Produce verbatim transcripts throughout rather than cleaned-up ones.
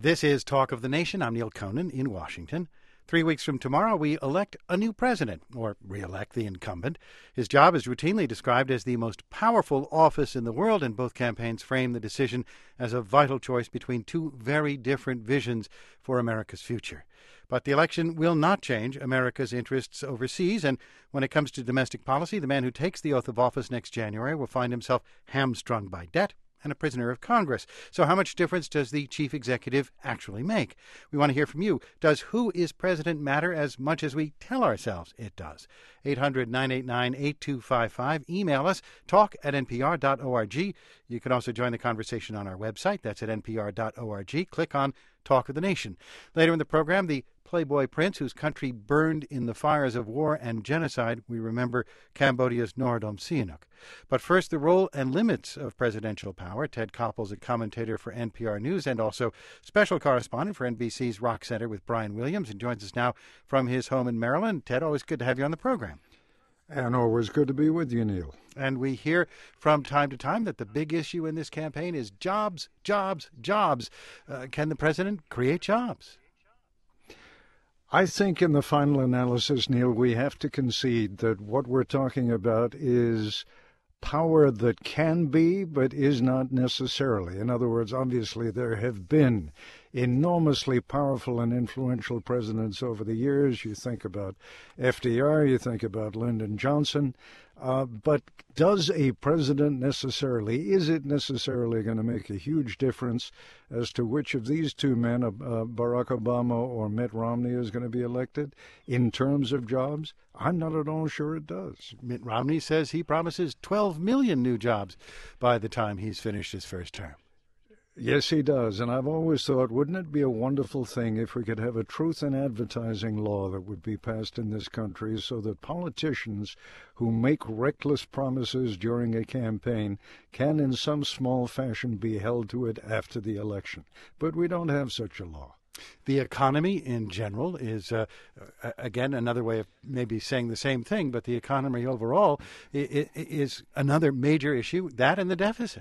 This is Talk of the Nation. I'm Neil Conan in Washington. Three weeks from tomorrow, we elect a new president, or re-elect the incumbent. His job is routinely described as the most powerful office in the world, and both campaigns frame the decision as a vital choice between two very different visions for America's future. But the election will not change America's interests overseas, and when it comes to domestic policy, the man who takes the oath of office next January will find himself hamstrung by debt and a prisoner of Congress. So how much difference does the chief executive actually make? We want to hear from you. Does who is president matter as much as we tell ourselves it does? eight hundred, nine eight nine, eight two five five. Email us, talk at n p r dot org. You can also join the conversation on our website. That's at n p r dot org. Click on Talk of the Nation. Later in the program, the Playboy prince whose country burned in the fires of war and genocide. We remember Cambodia's Norodom Sihanouk. But first, the role and limits of presidential power. Ted Koppel's a commentator for N P R News and also special correspondent for N B C's Rock Center with Brian Williams, and joins us now from his home in Maryland. Ted, always good to have you on the program. And always good to be with you, Neil. And we hear from time to time that the big issue in this campaign is jobs, jobs, jobs. Uh, can the president create jobs? I think in the final analysis, Neil, we have to concede that what we're talking about is power that can be, but is not necessarily. In other words, obviously there have been enormously powerful and influential presidents over the years. You think about F D R, you think about Lyndon Johnson. Uh, but does a president necessarily, is it necessarily going to make a huge difference as to which of these two men, uh, Barack Obama or Mitt Romney, is going to be elected in terms of jobs? I'm not at all sure it does. Mitt Romney says he promises twelve million new jobs by the time he's finished his first term. Yes, he does. And I've always thought, wouldn't it be a wonderful thing if we could have a truth in advertising law that would be passed in this country so that politicians who make reckless promises during a campaign can in some small fashion be held to it after the election. But we don't have such a law. The economy in general is, uh, again, another way of maybe saying the same thing, but the economy overall is another major issue, that and the deficit.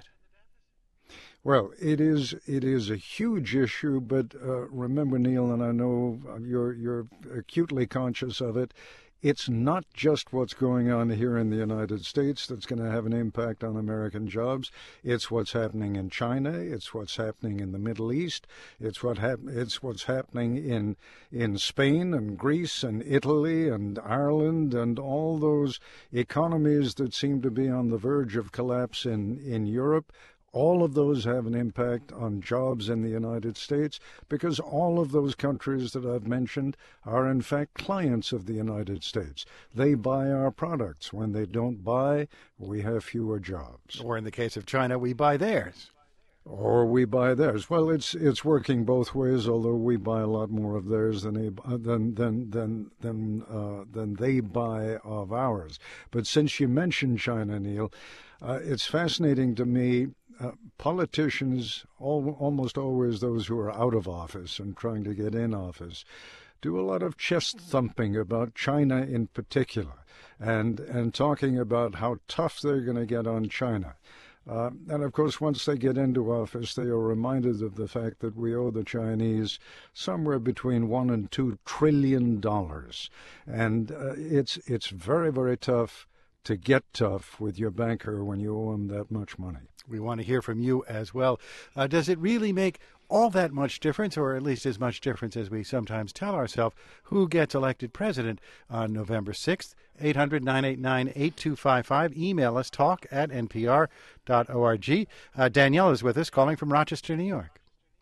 Well, it is it is a huge issue, but uh, remember, Neil, and I know you're you're acutely conscious of it, it's not just what's going on here in the United States that's going to have an impact on American jobs. It's what's happening in China. It's what's happening in the Middle East. It's what hap- It's what's happening in in Spain and Greece and Italy and Ireland and all those economies that seem to be on the verge of collapse in, in Europe. All of those have an impact on jobs in the United States because all of those countries that I've mentioned are, in fact, clients of the United States. They buy our products. When they don't buy, we have fewer jobs. Or in the case of China, we buy theirs. Or we buy theirs. Well, it's it's working both ways. Although we buy a lot more of theirs than they than than than than uh, than they buy of ours. But since you mentioned China, Neil, uh, it's fascinating to me. Uh, politicians, all, almost always those who are out of office and trying to get in office, do a lot of chest thumping about China in particular, and and talking about how tough they're going to get on China. Uh, and, of course, once they get into office, they are reminded of the fact that we owe the Chinese somewhere between one and two trillion dollars. And uh, it's it's very, very tough to get tough with your banker when you owe him that much money. We want to hear from you as well. Uh, does it really make all that much difference, or at least as much difference as we sometimes tell ourselves, who gets elected president on November sixth? eight hundred, nine eight nine, eight two five five. Email us, talk at n p r dot org. Uh, Danielle is with us, calling from Rochester, New York.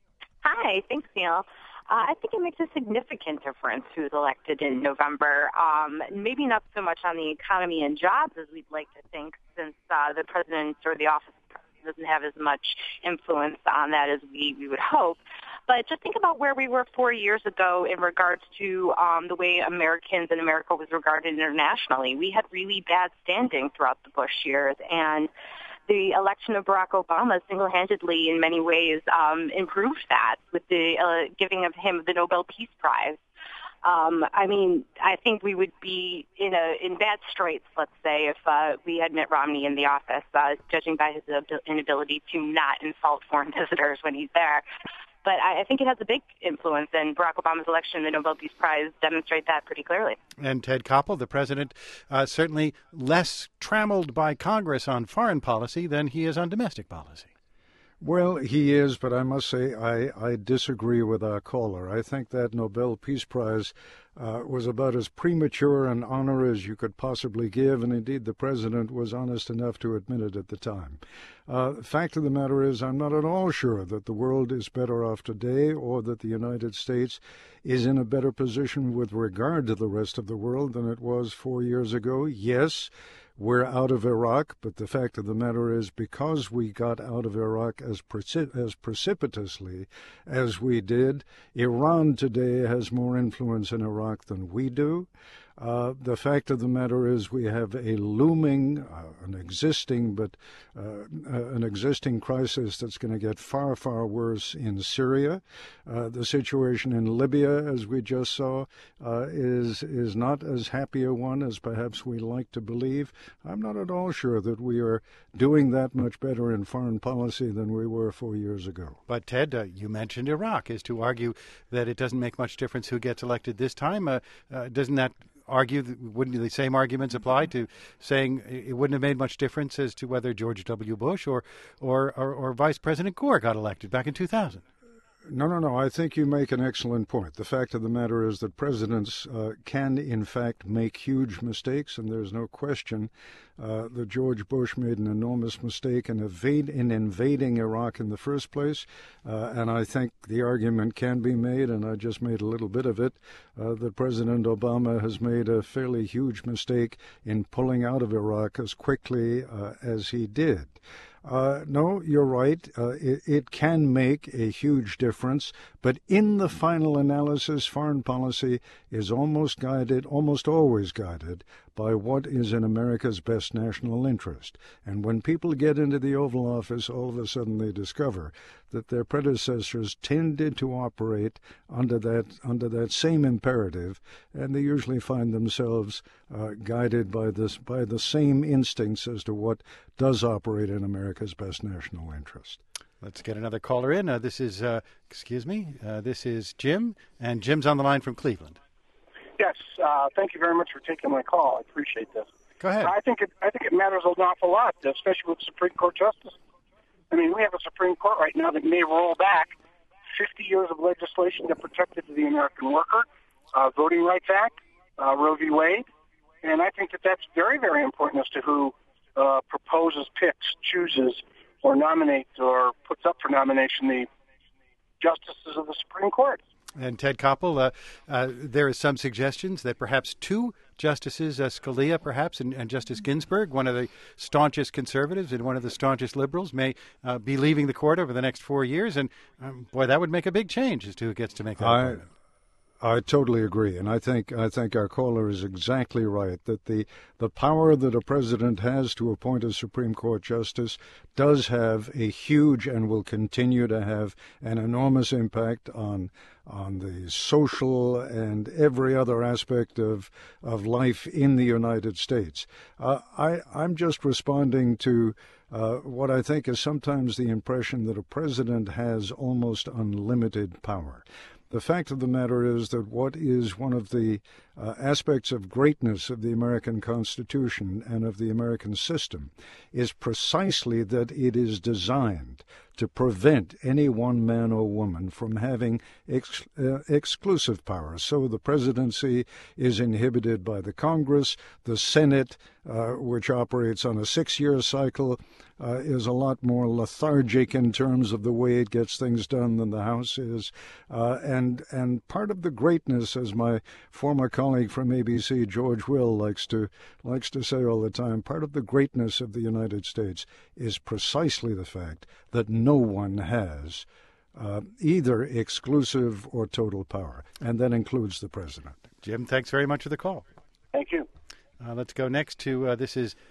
Hi, thanks, Neil. Uh, I think it makes a significant difference who's elected in November. Um, maybe not so much on the economy and jobs as we'd like to think, since uh, the president or the office doesn't have as much influence on that as we, we would hope. But just think about where we were four years ago in regards to um, the way Americans and America was regarded internationally. We had really bad standing throughout the Bush years, and the election of Barack Obama single-handedly, in many ways, um, improved that with the uh, giving of him the Nobel Peace Prize. Um, I mean, I think we would be in a in bad straits, let's say, if uh, we had Mitt Romney in the office, uh, judging by his inability to not insult foreign visitors when he's there. but I, I think it has a big influence, and Barack Obama's election and the Nobel Peace Prize demonstrate that pretty clearly. And Ted Koppel, the president, uh, certainly less trammeled by Congress on foreign policy than he is on domestic policy. Well, he is, but I must say I, I disagree with our caller. I think that Nobel Peace Prize uh, was about as premature an honor as you could possibly give, and indeed the president was honest enough to admit it at the time. Uh, the fact of the matter is I'm not at all sure that the world is better off today or that the United States is in a better position with regard to the rest of the world than it was four years ago. Yes, we're out of Iraq, but the fact of the matter is because we got out of Iraq as precip- as precipitously as we did, Iran today has more influence in Iraq than we do. Uh, the fact of the matter is we have a looming, uh, an existing, but uh, uh, an existing crisis that's going to get far, far worse in Syria. Uh, the situation in Libya, as we just saw, uh, is is not as happy a one as perhaps we like to believe. I'm not at all sure that we are doing that much better in foreign policy than we were four years ago. But, Ted, uh, you mentioned Iraq. Is to argue that it doesn't make much difference who gets elected this time. Uh, uh, doesn't that argue, wouldn't the same arguments apply to saying it wouldn't have made much difference as to whether George W. Bush or, or, or, or Vice President Gore got elected back in two thousand? No, no, no. I think you make an excellent point. The fact of the matter is that presidents uh, can, in fact, make huge mistakes, and there's no question uh, that George Bush made an enormous mistake in, evade, in invading Iraq in the first place. Uh, and I think the argument can be made, and I just made a little bit of it, uh, that President Obama has made a fairly huge mistake in pulling out of Iraq as quickly uh, as he did. Uh, no, you're right. Uh, it, it can make a huge difference, but in the final analysis, foreign policy is almost guided, almost always guided, by what is in America's best national interest. And when people get into the Oval Office, all of a sudden they discover that their predecessors tended to operate under that under that same imperative, and they usually find themselves uh, guided by this by the same instincts as to what does operate in America's best national interest. Let's get another caller in. Uh, this is, uh, excuse me, uh, this is Jim, and Jim's on the line from Cleveland. Yes, uh, thank you very much for taking my call. I appreciate this. Go ahead. I think it, I think it matters an awful lot, especially with Supreme Court justice. I mean, we have a Supreme Court right now that may roll back fifty years of legislation that protected the American worker, uh, Voting Rights Act, uh, Roe v. Wade, and I think that that's very, very important as to who uh, proposes, picks, chooses, or nominates or puts up for nomination the justices of the Supreme Court. And Ted Koppel, uh, uh, there is some suggestions that perhaps two justices, uh, Scalia perhaps, and, and Justice Ginsburg, one of the staunchest conservatives and one of the staunchest liberals, may uh, be leaving the court over the next four years. And, um, boy, that would make a big change as to who gets to make that I, appointment. I totally agree, and I think I think our caller is exactly right, that the, the power that a president has to appoint a Supreme Court justice does have a huge and will continue to have an enormous impact on on the social and every other aspect of of life in the United States. Uh, I, I'm just responding to uh, what I think is sometimes the impression that a president has almost unlimited power. The fact of the matter is that what is one of the uh, aspects of greatness of the American Constitution and of the American system is precisely that it is designed to prevent any one man or woman from having ex- uh, exclusive power. So the presidency is inhibited by the Congress. The Senate, uh, which operates on a six-year cycle, uh, is a lot more lethargic in terms of the way it gets things done than the House is. Uh, and and part of the greatness, as my former colleague from A B C, George Will, likes to likes to say all the time, part of the greatness of the United States is precisely the fact that no one has uh, either exclusive or total power, and that includes the president. Jim, thanks very much for the call. Thank you. Uh, let's go next to, uh, this is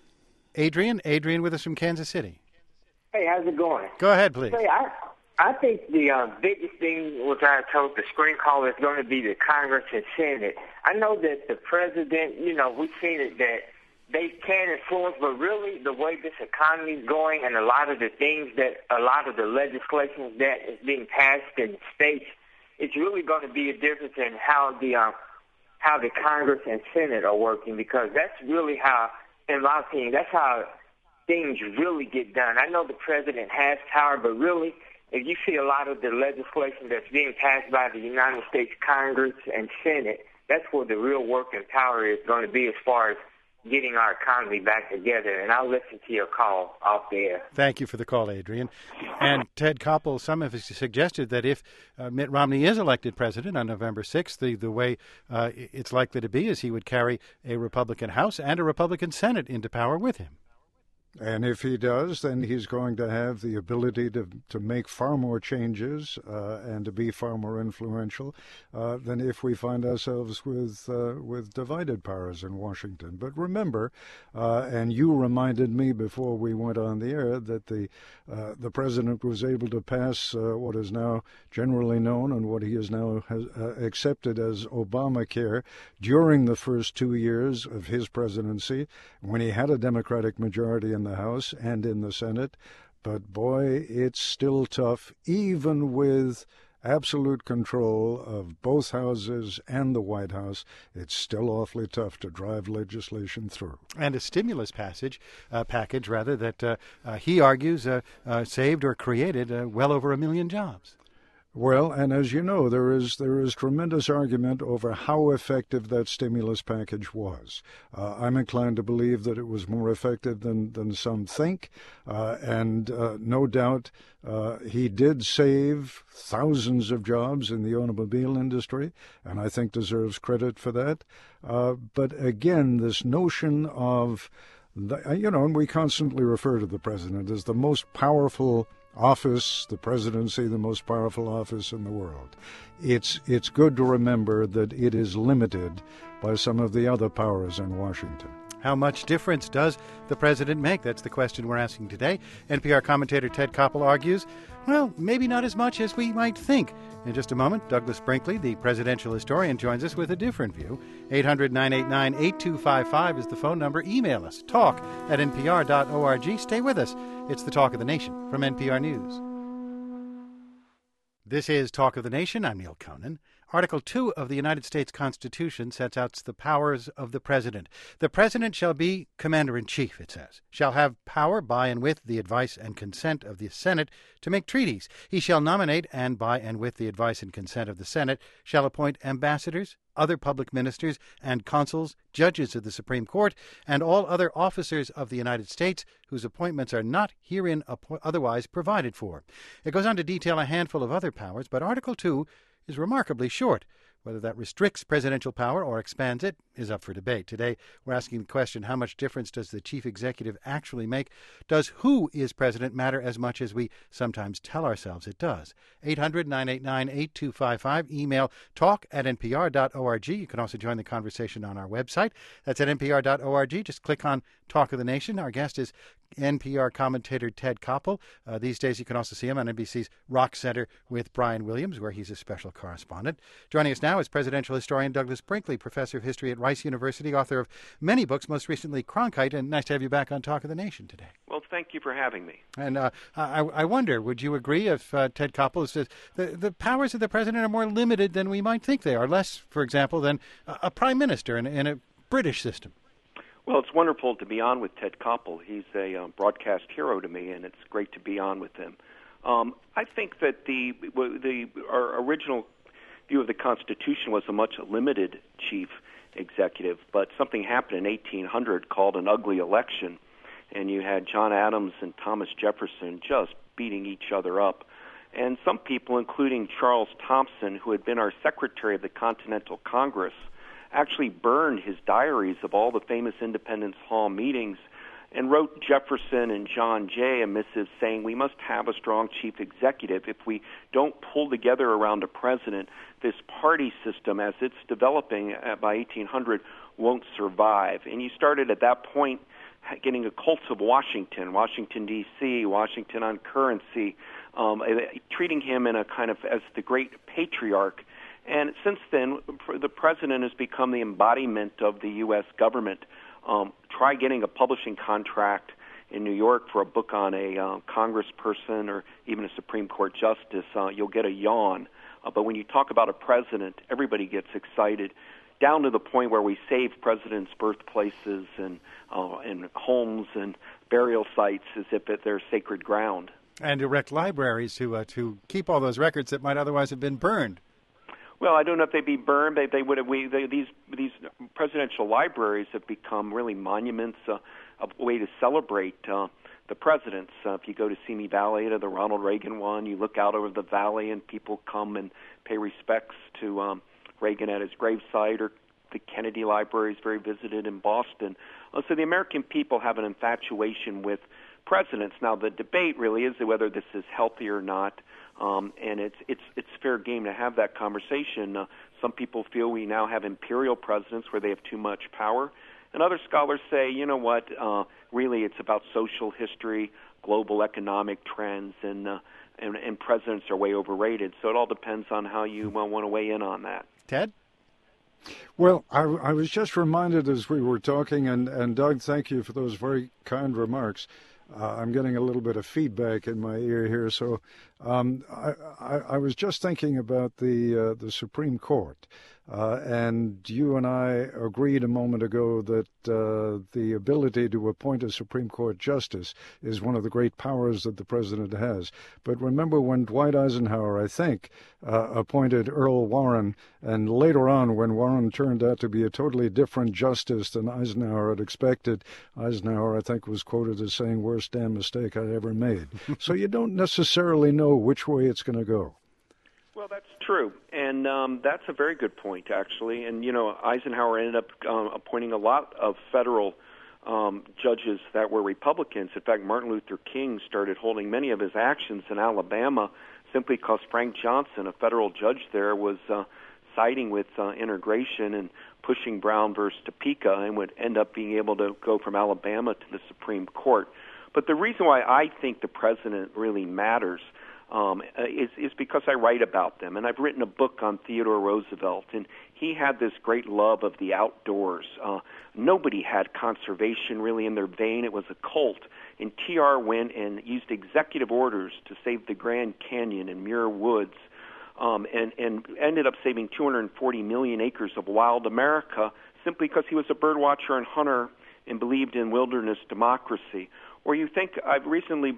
Adrian. Adrian with us from Kansas City. Hey, how's it going? Go ahead, please. Hey, I, I think the uh, biggest thing, which I told the screen call, is going to be the Congress and Senate. I know that the president, you know, we've seen it that they can influence, but really the way this economy is going and a lot of the things that, a lot of the legislation that is being passed in states, it's really going to be a difference in how the um, how the Congress and Senate are working, because that's really how, in my opinion, that's how things really get done. I know the president has power, but really, if you see a lot of the legislation that's being passed by the United States Congress and Senate, that's where the real work and power is going to be as far as getting our economy back together. And I'll listen to your call off the air. Thank you for the call, Adrian. And Ted Koppel, some have suggested that if uh, Mitt Romney is elected president on November sixth, the, the way uh, it's likely to be is he would carry a Republican House and a Republican Senate into power with him. And if he does, then he's going to have the ability to to make far more changes uh, and to be far more influential uh, than if we find ourselves with uh, with divided powers in Washington. But remember, uh, and you reminded me before we went on the air, that the uh, the president was able to pass uh, what is now generally known and what he is now has, uh, accepted as Obamacare during the first two years of his presidency, when he had a Democratic majority in the House and in the Senate. But boy, it's still tough, even with absolute control of both houses and the White House. It's still awfully tough to drive legislation through. And a stimulus passage, uh, package, rather, that uh, uh, he argues uh, uh, saved or created uh, well over a million jobs. Well, and as you know, there is there is tremendous argument over how effective that stimulus package was. Uh, I'm inclined to believe that it was more effective than, than some think, uh, and uh, no doubt uh, he did save thousands of jobs in the automobile industry, and I think deserves credit for that. Uh, but again, this notion of, the, you know, and we constantly refer to the president as the most powerful office, the presidency, the most powerful office in the world. It's it's good to remember that it is limited by some of the other powers in Washington. How much difference does the president make? That's the question we're asking today. N P R commentator Ted Koppel argues, well, maybe not as much as we might think. In just a moment, Douglas Brinkley, the presidential historian, joins us with a different view. eight hundred, nine eight nine, eight two five five is the phone number. Email us, talk at n p r dot org. Stay with us. It's the Talk of the Nation from N P R News. This is Talk of the Nation. I'm Neil Conan. Article two of the United States Constitution sets out the powers of the president. The president shall be commander-in-chief, it says, shall have power by and with the advice and consent of the Senate to make treaties. He shall nominate and by and with the advice and consent of the Senate shall appoint ambassadors, other public ministers and consuls, judges of the Supreme Court, and all other officers of the United States whose appointments are not herein otherwise provided for. It goes on to detail a handful of other powers, but Article two is remarkably short. Whether that restricts presidential power or expands it is up for debate. Today, we're asking the question, how much difference does the chief executive actually make? Does who is president matter as much as we sometimes tell ourselves it does? eight hundred, nine eight nine, eight two five five. Email talk at n p r dot org. You can also join the conversation on our website. That's at n p r dot org. Just click on Talk of the Nation. Our guest is N P R commentator Ted Koppel. Uh, these days, you can also see him on N B C's Rock Center with Brian Williams, where he's a special correspondent. Joining us now is presidential historian Douglas Brinkley, professor of history at Rice University, author of many books, most recently Cronkite, and nice to have you back on Talk of the Nation today. Well, thank you for having me. And uh, I, I wonder, would you agree if uh, Ted Koppel says the, the powers of the president are more limited than we might think they are, less, for example, than a, a prime minister in, in a British system? Well, it's wonderful to be on with Ted Koppel. He's a um, broadcast hero to me, and it's great to be on with him. Um, I think that the the our original view of the Constitution was a much limited chief executive, but something happened in eighteen hundred called an ugly election, and you had John Adams and Thomas Jefferson just beating each other up. And some people, including Charles Thompson, who had been our Secretary of the Continental Congress, actually burned his diaries of all the famous Independence Hall meetings and wrote Jefferson and John Jay a missive saying we must have a strong chief executive. If we don't pull together around a president, this party system as it's developing by eighteen hundred won't survive. And you started at that point getting a cult of Washington, Washington, D C, Washington on currency, um, treating him in a kind of as the great patriarch. And since then, the president has become the embodiment of the U S government. Um, try getting a publishing contract in New York for a book on a uh, congressperson or even a Supreme Court justice. Uh, you'll get a yawn. Uh, but when you talk about a president, everybody gets excited, down to the point where we save presidents' birthplaces and uh, and homes and burial sites as if it, they're sacred ground. And erect libraries to uh, to keep all those records that might otherwise have been burned. Well, I don't know if they'd be burned. They, they would have. We, they, these these presidential libraries have become really monuments, uh, a way to celebrate uh, the presidents. Uh, if you go to Simi Valley, to the Ronald Reagan one, you look out over the valley and people come and pay respects to um, Reagan at his gravesite, or the Kennedy Library is very visited in Boston. Uh, so the American people have an infatuation with presidents. Now, the debate really is whether this is healthy or not. Um, and it's it's it's fair game to have that conversation. Uh, some people feel we now have imperial presidents where they have too much power, and other scholars say, you know what, uh, really it's about social history, global economic trends, and, uh, and and presidents are way overrated. So it all depends on how you uh, want to weigh in on that. Ted? Well, I, I was just reminded as we were talking, and, and Doug, thank you for those very kind remarks. Uh, I'm getting a little bit of feedback in my ear here, so um, I, I, I was just thinking about the uh, the Supreme Court, uh, and you and I agreed a moment ago that uh, the ability to appoint a Supreme Court justice is one of the great powers that the president has. But remember when Dwight Eisenhower, I think, uh, appointed Earl Warren, and later on when Warren turned out to be a totally different justice than Eisenhower had expected, Eisenhower, I think, was quoted as saying, "Worst damn mistake I ever made." So you don't necessarily know which way it's going to go. Well, that's true, and um, that's a very good point, actually. And, you know, Eisenhower ended up um, appointing a lot of federal um, judges that were Republicans. In fact, Martin Luther King started holding many of his actions in Alabama simply because Frank Johnson, a federal judge there, was uh, siding with uh, integration and pushing Brown versus Topeka, and would end up being able to go from Alabama to the Supreme Court. But the reason why I think the president really matters um, is, is because I write about them. And I've written a book on Theodore Roosevelt, and he had this great love of the outdoors. Uh, nobody had conservation really in their vein. It was a cult. And T R went and used executive orders to save the Grand Canyon and Muir Woods, um, and, and ended up saving two hundred forty million acres of wild America simply because he was a bird watcher and hunter and believed in wilderness democracy. Or you think, I've recently,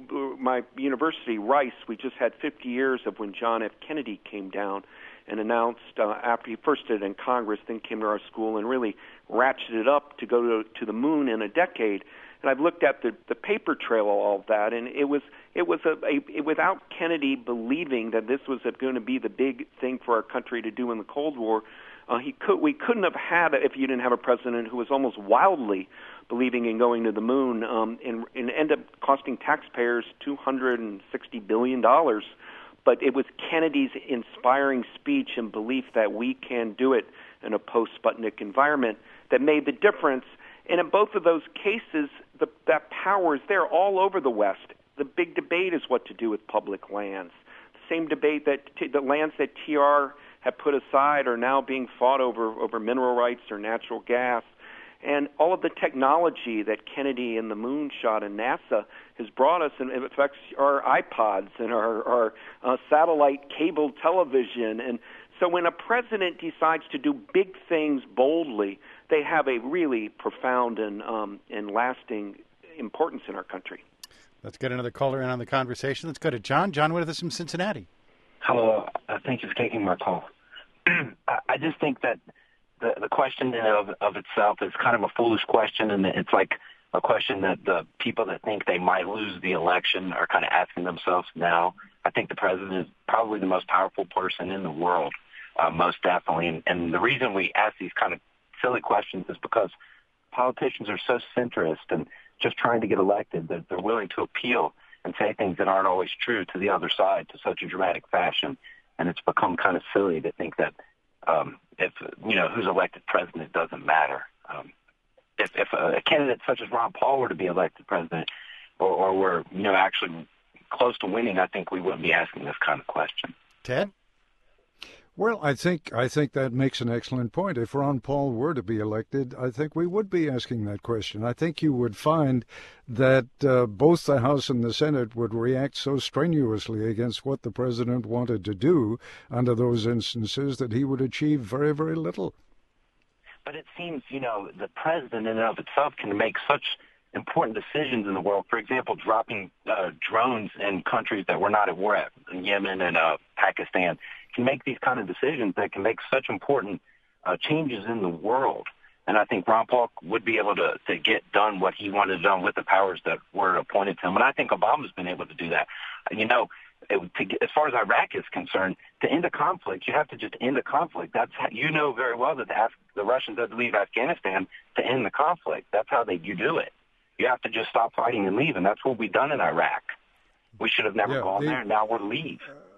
my university, Rice, we just had fifty years of when John F. Kennedy came down and announced, uh, after he first did it in Congress, then came to our school and really ratcheted up to go to, to the moon in a decade. And I've looked at the, the paper trail of all of that, and it was it was a, a it, without Kennedy believing that this was going to be the big thing for our country to do in the Cold War, uh, he could we couldn't have had it if you didn't have a president who was almost wildly believing in going to the moon, um, and, and end up costing taxpayers two hundred sixty billion dollars. But it was Kennedy's inspiring speech and belief that we can do it in a post-Sputnik environment that made the difference. And in both of those cases, the, that power is there all over the West. The big debate is what to do with public lands. The same debate that t- the lands that T R had put aside are now being fought over, over mineral rights or natural gas. And all of the technology that Kennedy and the moonshot and NASA has brought us, and it affects our iPods and our, our uh, satellite cable television. And so when a president decides to do big things boldly, they have a really profound and, um, and lasting importance in our country. Let's get another caller in on the conversation. Let's go to John. John with us from Cincinnati. Hello. Uh, thank you for taking my call. I just think that The, the question of, of itself is kind of a foolish question, and it's like a question that the people that think they might lose the election are kind of asking themselves now. I think the president is probably the most powerful person in the world, uh, most definitely. And, and the reason we ask these kind of silly questions is because politicians are so centrist and just trying to get elected that they're willing to appeal and say things that aren't always true to the other side to such a dramatic fashion. And it's become kind of silly to think that Um, if, you know, who's elected president doesn't matter. Um, if, if a, a candidate such as Ron Paul were to be elected president or, or were, you know, actually close to winning, I think we wouldn't be asking this kind of question. Ted? Well, I think I think that makes an excellent point. If Ron Paul were to be elected, I think we would be asking that question. I think you would find that uh, both the House and the Senate would react so strenuously against what the president wanted to do under those instances that he would achieve very, very little. But it seems, you know, the president in and of itself can make such important decisions in the world. For example, dropping uh, drones in countries that we're not at war at, in Yemen and uh, Pakistan, can make these kind of decisions that can make such important uh, changes in the world. And I think Ron Paul would be able to, to get done what he wanted done with the powers that were appointed to him. And I think Obama's been able to do that. You know, it, to get, as far as Iraq is concerned, to end a conflict, you have to just end a conflict. That's how, you know very well that the, Af- the Russians had to leave Afghanistan to end the conflict. That's how they you do it. You have to just stop fighting and leave, and that's what we've done in Iraq. We should have never yeah, gone the, there, and now we're leave.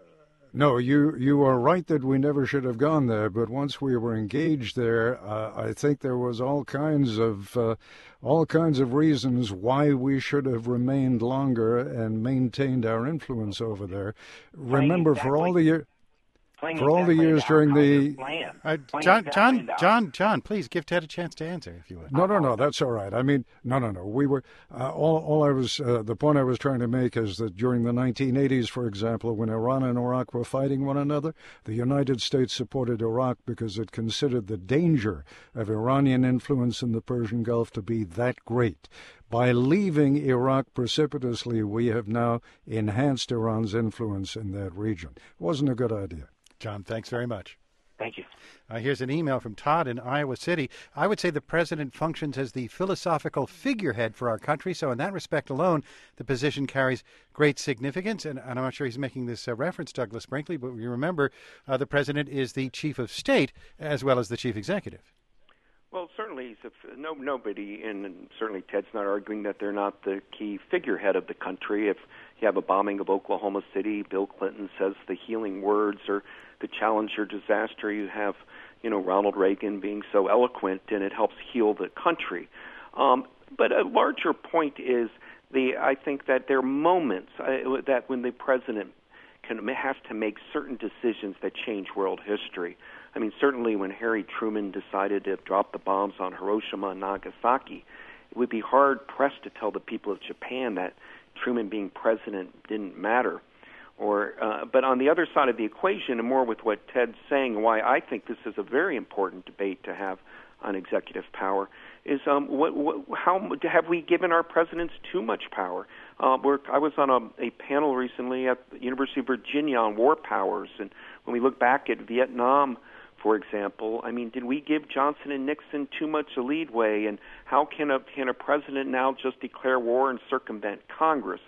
No, you you are right that we never should have gone there. But once we were engaged there, uh, I think there was all kinds of uh, all kinds of reasons why we should have remained longer and maintained our influence over there. Remember, exactly. for all the years. Playing For all the exactly years during the Uh, John, John, John, John, please give Ted a chance to answer, if you would. No, no, no, that's all right. I mean, no, no, no. We were uh, all. All I was. Uh, the point I was trying to make is that during the nineteen eighties, for example, when Iran and Iraq were fighting one another, the United States supported Iraq because it considered the danger of Iranian influence in the Persian Gulf to be that great. By leaving Iraq precipitously, we have now enhanced Iran's influence in that region. It wasn't a good idea. John, thanks very much. Thank you. Uh, here's an email from Todd in Iowa City. I would say the president functions as the philosophical figurehead for our country, so in that respect alone, the position carries great significance. And, and I'm not sure he's making this uh, reference, Douglas Brinkley, but you remember uh, the president is the chief of state as well as the chief executive. Well, certainly, he's a, no, nobody, and certainly Ted's not arguing that they're not the key figurehead of the country. If you have a bombing of Oklahoma City, Bill Clinton says the healing words, or the Challenger disaster, you have, you know, Ronald Reagan being so eloquent, and it helps heal the country. Um, but a larger point is the I think that there are moments uh, that when the president can has to make certain decisions that change world history. I mean, certainly when Harry Truman decided to drop the bombs on Hiroshima and Nagasaki, it would be hard-pressed to tell the people of Japan that Truman being president didn't matter. Or, uh, but on the other side of the equation, and more with what Ted's saying, why I think this is a very important debate to have on executive power, is um, what, what, how have we given our presidents too much power? Uh, we're, I was on a, a panel recently at the University of Virginia on war powers, and when we look back at Vietnam, for example, I mean, did we give Johnson and Nixon too much a leadway? And how can a can a president now just declare war and circumvent Congress?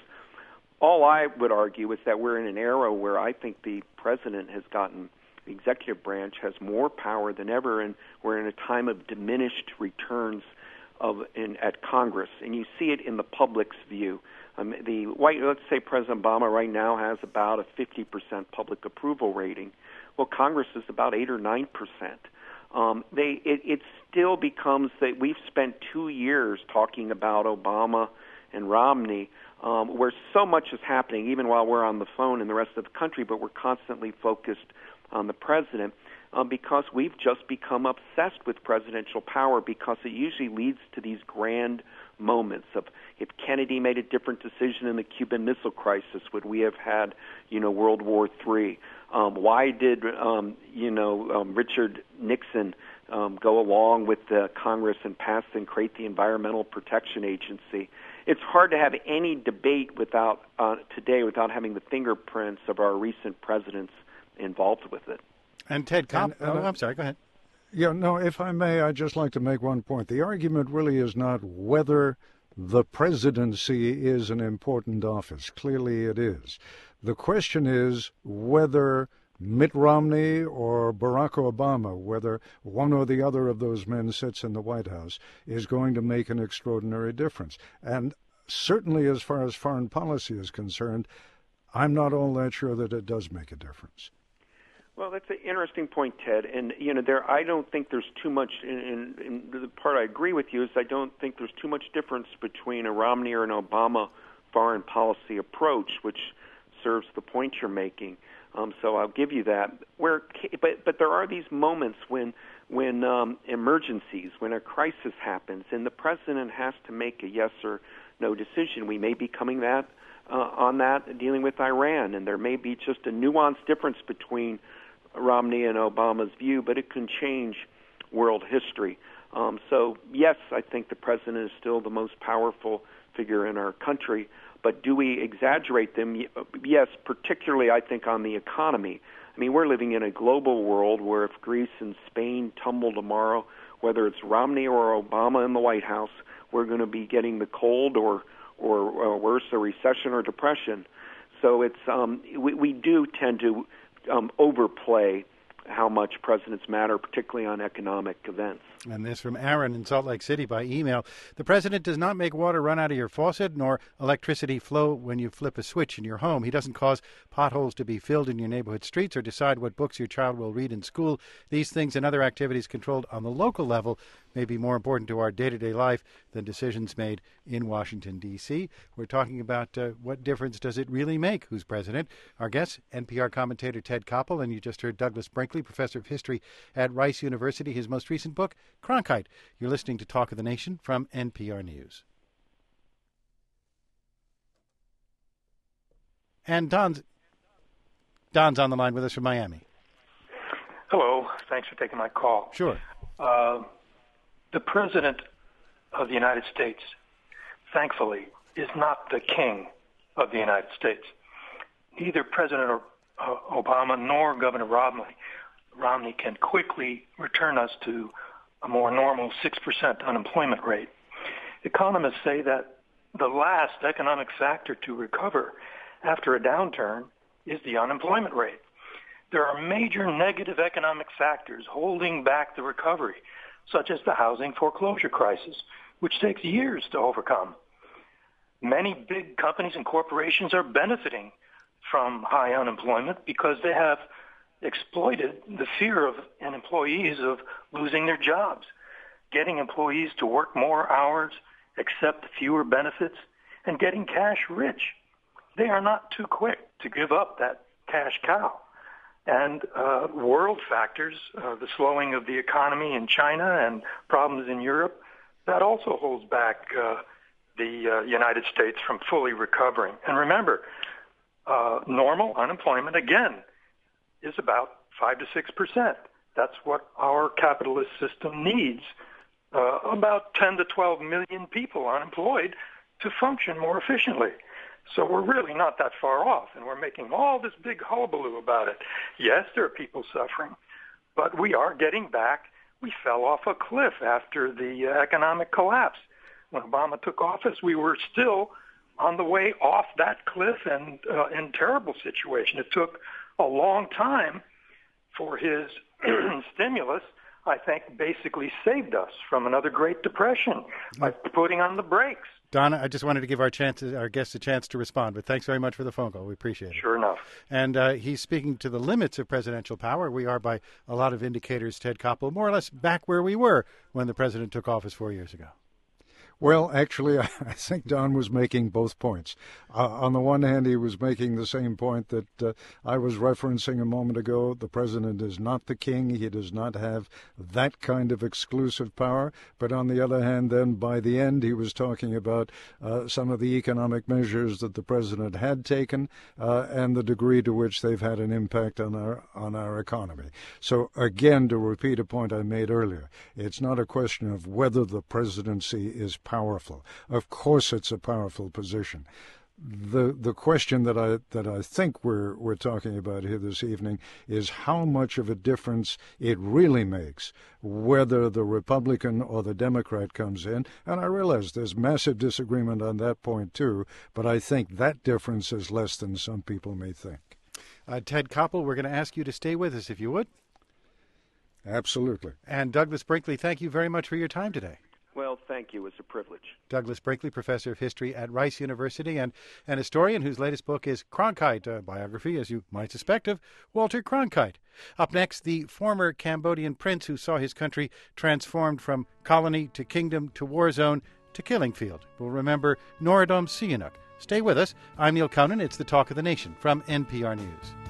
All I would argue is that we're in an era where I think the president has gotten, the executive branch has more power than ever, and we're in a time of diminished returns of in at Congress, and you see it in the public's view. Um, the white, let's say President Obama right now has about a fifty percent public approval rating. Well, Congress is about eight or nine percent. Um, they it, it still becomes that we've spent two years talking about Obama and Romney, um, where so much is happening, even while we're on the phone in the rest of the country, but we're constantly focused on the president. Um, because we've just become obsessed with presidential power, because it usually leads to these grand moments of if Kennedy made a different decision in the Cuban Missile Crisis, would we have had, you know, World War Three? Um, why did, um, you know, um, Richard Nixon um, go along with the Congress and pass and create the Environmental Protection Agency? It's hard to have any debate without uh, today without having the fingerprints of our recent presidents involved with it. And Ted Kopp, and, and, oh, I'm sorry, go ahead. Yeah, no, if I may, I'd just like to make one point. The argument really is not whether the presidency is an important office. Clearly it is. The question is whether Mitt Romney or Barack Obama, whether one or the other of those men sits in the White House, is going to make an extraordinary difference. And certainly as far as foreign policy is concerned, I'm not all that sure that it does make a difference. Well, that's an interesting point, Ted. And, you know, there, I don't think there's too much, in, in, in the part I agree with you is I don't think there's too much difference between a Romney or an Obama foreign policy approach, which serves the point you're making. Um, so I'll give you that. Where, but but there are these moments when when um, emergencies, when a crisis happens, and the president has to make a yes or no decision. We may be coming that uh, on that dealing with Iran, and there may be just a nuanced difference between Romney and Obama's view, but it can change world history. Um, so yes, I think the president is still the most powerful figure in our country. But do we exaggerate them? Yes, particularly I think on the economy. I mean, we're living in a global world where if Greece and Spain tumble tomorrow, whether it's Romney or Obama in the White House, we're going to be getting the cold or, or, or worse, a recession or depression. So it's um, we, we do tend to um, overplay how much presidents matter, particularly on economic events. And this from Aaron in Salt Lake City by email. The president does not make water run out of your faucet nor electricity flow when you flip a switch in your home. He doesn't cause potholes to be filled in your neighborhood streets or decide what books your child will read in school. These things and other activities controlled on the local level may be more important to our day-to-day life than decisions made in Washington, D C We're talking about uh, what difference does it really make who's president. Our guest, N P R commentator Ted Koppel, and you just heard Douglas Brinkley, professor of history at Rice University, his most recent book, Cronkite. You're listening to Talk of the Nation from N P R News. And Don's, Don's on the line with us from Miami. Hello. Thanks for taking my call. Sure. Uh, the President of the United States, thankfully, is not the King of the United States. Neither President Obama nor Governor Romney, Romney can quickly return us to a more normal six percent unemployment rate. Economists say that the last economic factor to recover after a downturn is the unemployment rate. There are major negative economic factors holding back the recovery, such as the housing foreclosure crisis, which takes years to overcome. Many big companies and corporations are benefiting from high unemployment because they have exploited the fear of and employees of losing their jobs, getting employees to work more hours, accept fewer benefits, and getting cash rich. They are not too quick to give up that cash cow. And uh, world factors, uh, the slowing of the economy in China and problems in Europe, that also holds back uh, the uh, United States from fully recovering. And remember, uh, normal unemployment, again, is about five to six percent. That's what our capitalist system needs. Uh, about ten to twelve million people unemployed to function more efficiently. So we're really not that far off, and we're making all this big hullabaloo about it. Yes, there are people suffering, but we are getting back. We fell off a cliff after the uh, economic collapse. When Obama took office, we were still on the way off that cliff and uh, in terrible situation. It took a long time for his stimulus, I think, basically saved us from another Great Depression by putting on the brakes. Donna, I just wanted to give our chance, our guests a chance to respond, but thanks very much for the phone call. We appreciate it. Sure enough. And uh, he's speaking to the limits of presidential power. We are, by a lot of indicators, Ted Koppel, more or less back where we were when the president took office four years ago. Well, actually, I think Don was making both points. Uh, on the one hand, he was making the same point that uh, I was referencing a moment ago. The president is not the king. He does not have that kind of exclusive power. But on the other hand, then, by the end, he was talking about uh, some of the economic measures that the president had taken uh, and the degree to which they've had an impact on our on our economy. So, again, to repeat a point I made earlier, it's not a question of whether the presidency is powerful. Of course, it's a powerful position. The the question that I that I think we're we're talking about here this evening is how much of a difference it really makes whether the Republican or the Democrat comes in. And I realize there's massive disagreement on that point too, but I think that difference is less than some people may think. Uh, Ted Koppel, we're going to ask you to stay with us if you would. Absolutely. And Douglas Brinkley, thank you very much for your time today. Well, thank you. It's a privilege. Douglas Brinkley, professor of history at Rice University and an historian whose latest book is Cronkite, a biography, as you might suspect, of Walter Cronkite. Up next, the former Cambodian prince who saw his country transformed from colony to kingdom to war zone to killing field. We'll remember Norodom Sihanouk. Stay with us. I'm Neil Conan. It's the Talk of the Nation from N P R News.